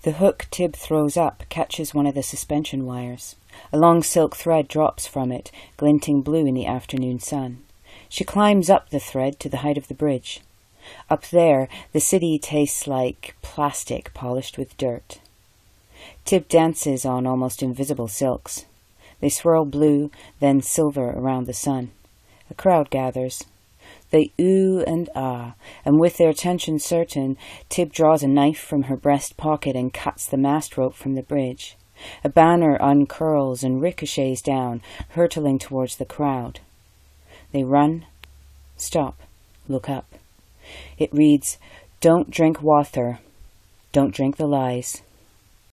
The hook Tib throws up catches one of the suspension wires. A long silk thread drops from it, glinting blue in the afternoon sun. She climbs up the thread to the height of the bridge. Up there, the city tastes like plastic polished with dirt. Tib dances on almost invisible silks. They swirl blue, then silver around the sun. A crowd gathers. They ooh and ah, and with their attention certain, Tib draws a knife from her breast pocket and cuts the mast rope from the bridge. A banner uncurls and ricochets down, hurtling towards the crowd. They run, stop, look up. It reads, "Don't drink water. Don't drink the lies."